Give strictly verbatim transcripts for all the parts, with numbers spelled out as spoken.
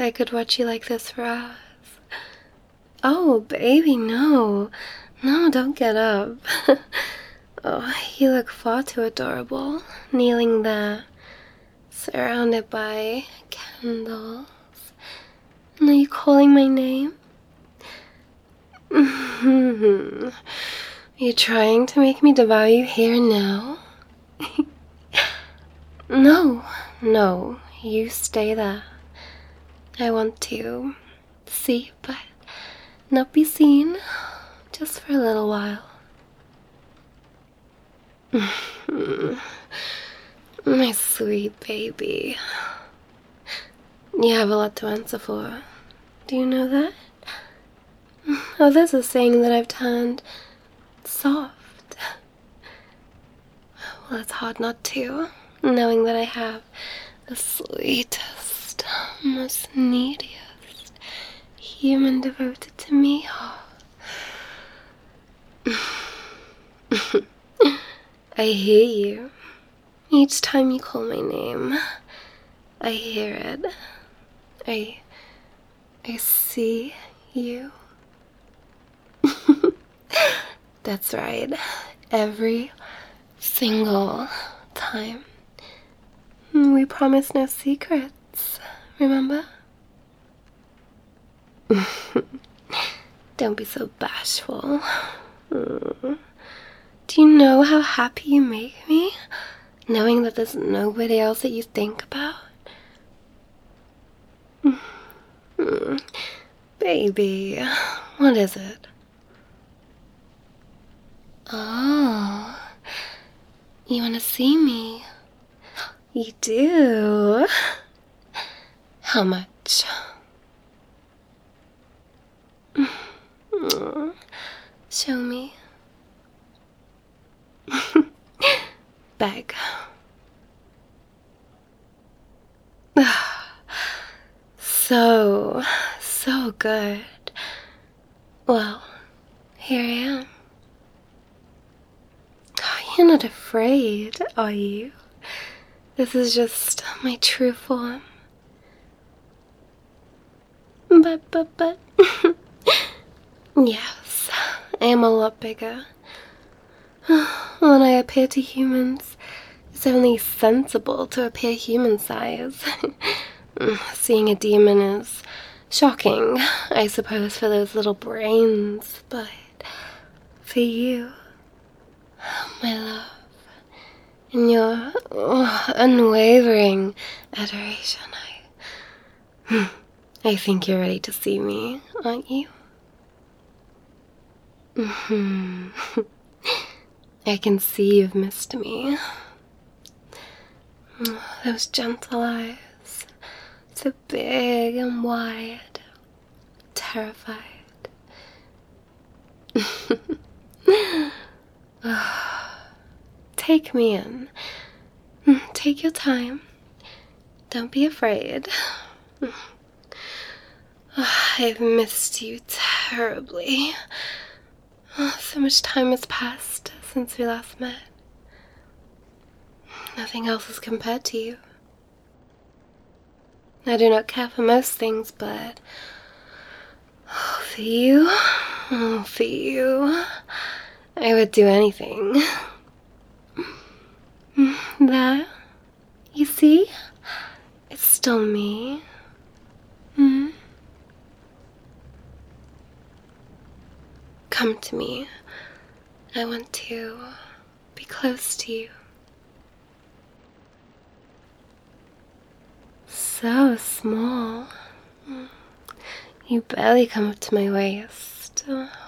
I could watch you like this for hours. Oh, baby, no. No, don't get up. Oh, you look far too adorable, kneeling there, surrounded by candles. And are you calling my name? Are you trying to make me devour you here and now? No, no, you stay there. I want to see, but not be seen, just for a little while. My sweet baby. You have a lot to answer for. Do you know that? Oh, there's a saying that I've turned soft. Well, it's hard not to, knowing that I have the sweetest, most neediest human devoted to me. I hear you. Each time you call my name, I hear it. I... I see you. That's right. Every single time. We promised no secrets, remember? Don't be so bashful. Mm. Do you know how happy you make me? Knowing that there's nobody else that you think about? Mm. Baby, what is it? Oh, you want to see me? You do? How much? Mm. Show me. Beg. So, so good. Well, here I am. You're not afraid, are you? This is just my true form. But, but, but... Yes, I am a lot bigger. When I appear to humans, it's only sensible to appear human size. Seeing a demon is shocking, I suppose, for those little brains, but for you, my love, in your oh, unwavering adoration, I, I think you're ready to see me, aren't you? Mm-hmm. I can see you've missed me. Those gentle eyes, so big and wide, terrified. Take me in. Take your time. Don't be afraid. I've missed you terribly. So much time has passed since we last met. Nothing else is compared to you. I do not care for most things, but oh, for you, oh, for you, I would do anything. There, you see, it's still me. Hmm? Come to me. I want to be close to you. So small. You barely come up to my waist.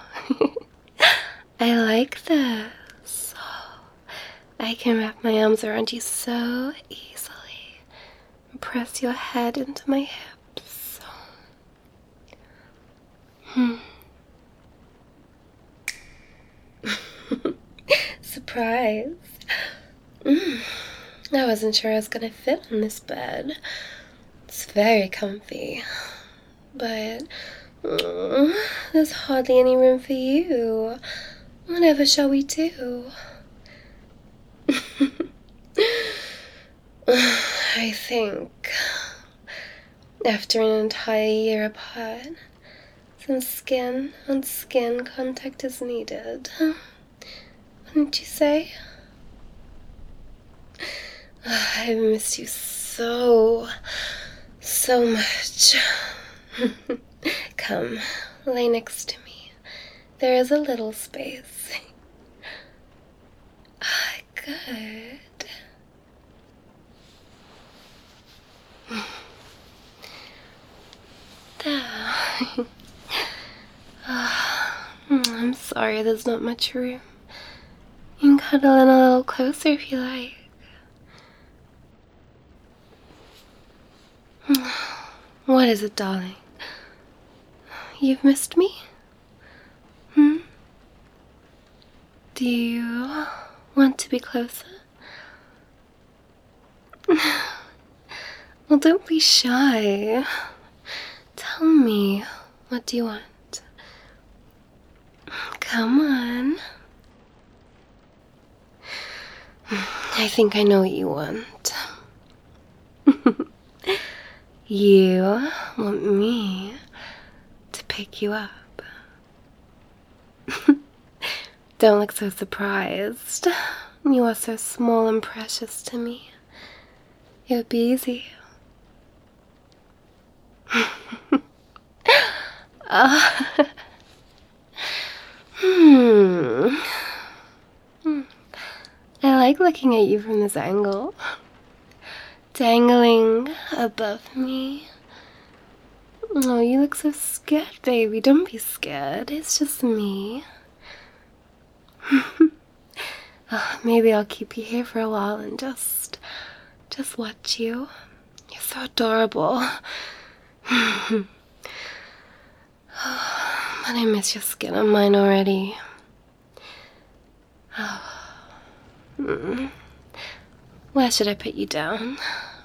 I like this. I can wrap my arms around you so easily and press your head into my hips. Hmm. Surprise. Mm. I wasn't sure I was gonna fit on this bed. It's very comfy, but mm, there's hardly any room for you. Whatever shall we do? I think After an entire year apart, some skin on skin contact is needed. Wouldn't you say? Oh, I've missed you so, so much. Come, lay next to me. There is a little space. Ah, good. There. Ah, I'm sorry there's not much room. You can cuddle in a little closer if you like. What is it, darling? You've missed me? Hmm? Do you want to be closer? Well, don't be shy. Tell me, what do you want? Come on. I think I know what you want. You want me to pick you up. Don't look so surprised. You are so small and precious to me. It would be easy. uh, hmm. I like looking at you from this angle. Dangling above me. Oh, you look so scared, baby. Don't be scared. It's just me. Oh, maybe I'll keep you here for a while and just, just watch you. You're so adorable. But I miss your skin on mine already. Oh. Mm. Where should I put you down?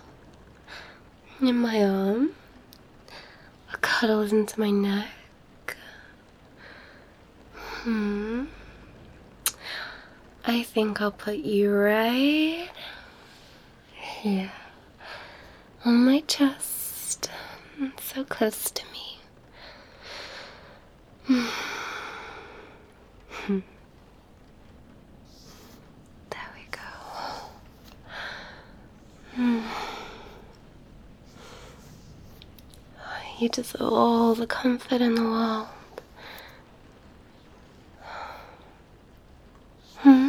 In my arm? A cuddle into my neck? Hmm. I think I'll put you right here on my chest. So close to me. Hmm. There we go. Hmm. You deserve all the comfort in the world. Hmm?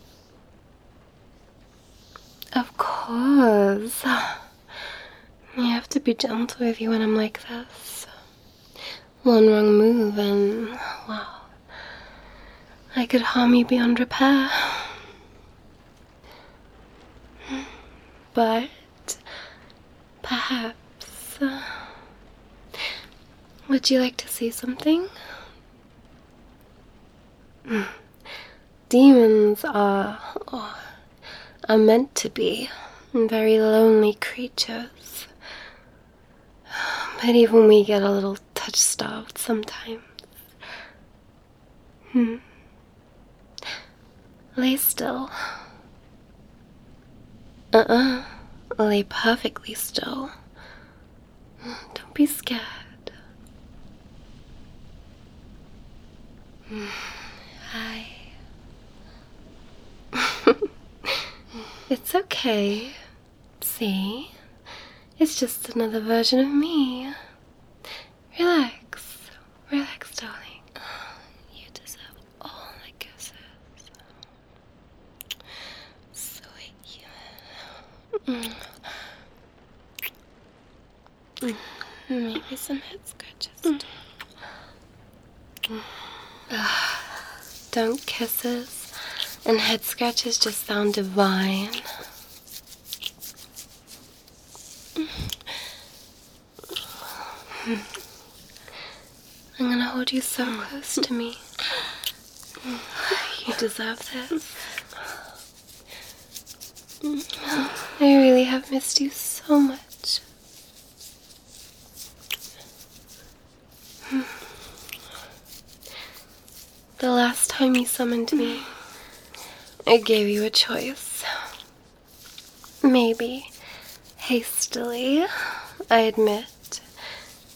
Of course. You have to be gentle with you when I'm like this. One wrong move and, wow, I could harm you beyond repair. But perhaps, uh, would you like to see something? Demons are, oh, are meant to be very lonely creatures. But even we get a little touch-starved sometimes. Hmm. Lay still. Uh-uh. Lay perfectly still. Don't be scared. Hi. It's okay. See? It's just another version of me. Relax. Relax, darling. You deserve all the kisses. Sweet human. Mm. Maybe some head scratches too. Mm. Don't kisses and head scratches just sound divine. I'm gonna hold you so close to me. You deserve this. I really have missed you so much. The last time you summoned me, I gave you a choice. Maybe hastily, I admit.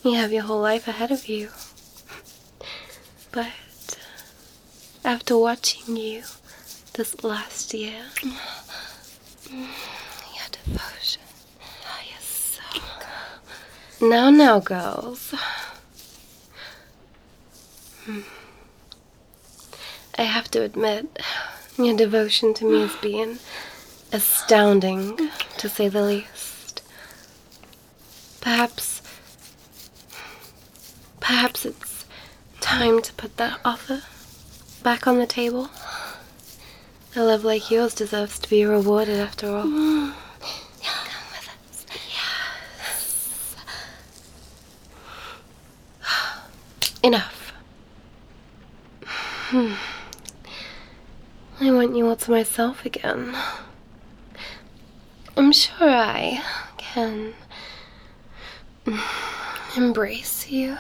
You have your whole life ahead of you. But after watching you this last year, your devotion, oh, you're so good. Now, now, girls. I have to admit, your devotion to me has been astounding, to say the least. Perhaps, perhaps it's time to put that offer back on the table. A love like yours deserves to be rewarded after all. Mm. Come with us. Yes. Enough. Hmm. I want you all to myself again. I'm sure I can embrace you.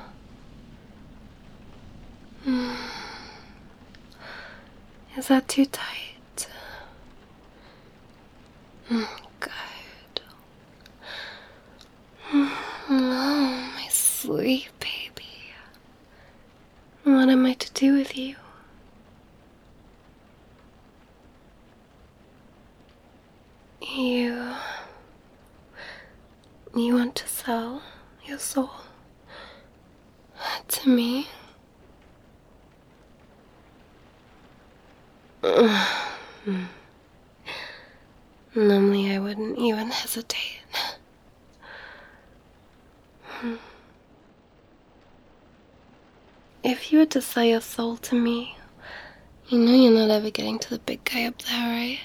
Is that too tight? Good. Oh, my sweet baby. What am I to do with you? You... You want to sell your soul to me? Normally I wouldn't even hesitate. If you were to sell your soul to me, you know you're not ever getting to the big guy up there, right?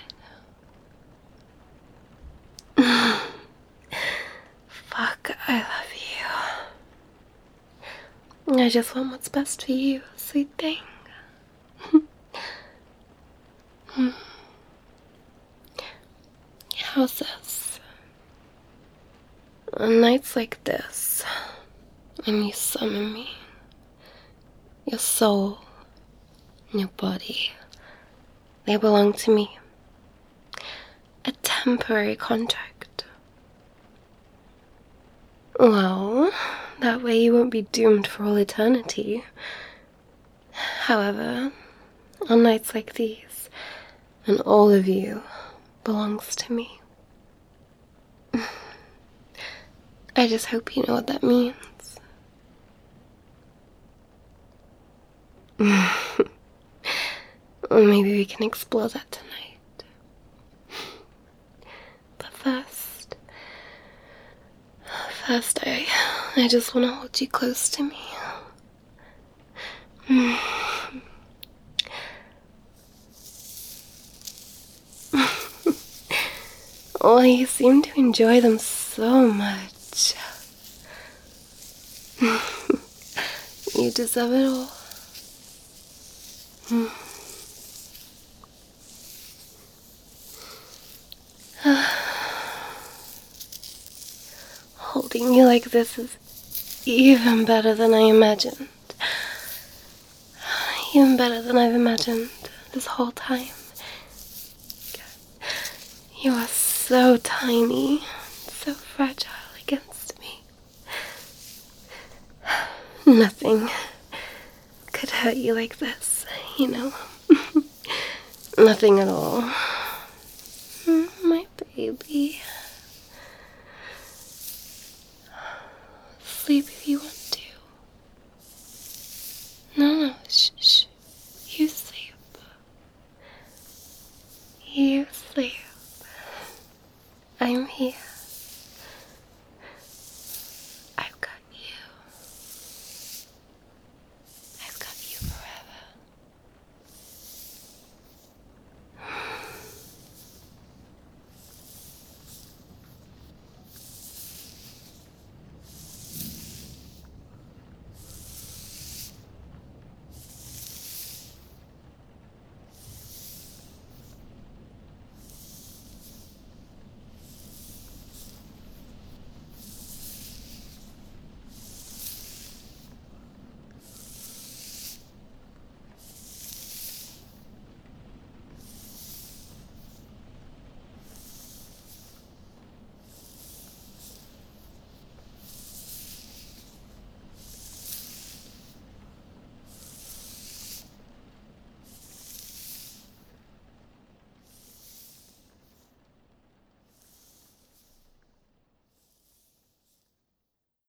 Fuck, I love you. I just want what's best for you, sweet thing. How's this? On nights like this, when you summon me, your soul and your body, they belong to me. A temporary contract. Well, that way you won't be doomed for all eternity. However, on nights like these, when all of you belongs to me, I just hope you know what that means. Or maybe we can explore that tonight. But first, first I, I just want to hold you close to me. Oh, you seem to enjoy them so much. You deserve it all. Holding you like this is even better than I imagined. Even better than I've imagined this whole time. You are so tiny, so fragile against me. Nothing could hurt you like this, you know. Nothing at all. My baby. Sleep if you want.